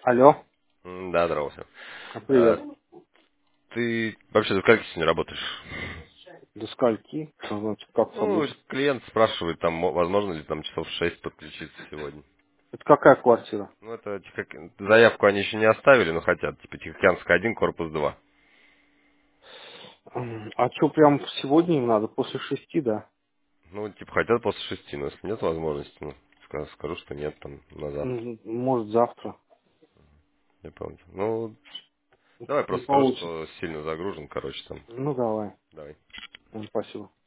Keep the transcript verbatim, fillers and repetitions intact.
Алло, М, Да, здравствуйте. а, привет. А, ты вообще до скольки сегодня работаешь? До скольки? Значит, как Ну, обычно. клиент спрашивает, там, мо- возможно ли там часов в шесть подключиться сегодня. Это какая квартира? Ну, это Тихо- заявку они еще не оставили, но хотят, типа Тихоокеанская один, корпус два. М, А что, прям сегодня им надо? После шести, да? Ну, типа хотят после шести, но если нет возможности, ну, ска- скажу, что нет, там, на завтра. М, Может, завтра. Не помню. Ну, давай Не просто скажу, получится. что сильно загружен, короче, там. Ну, давай. Давай. М, Спасибо.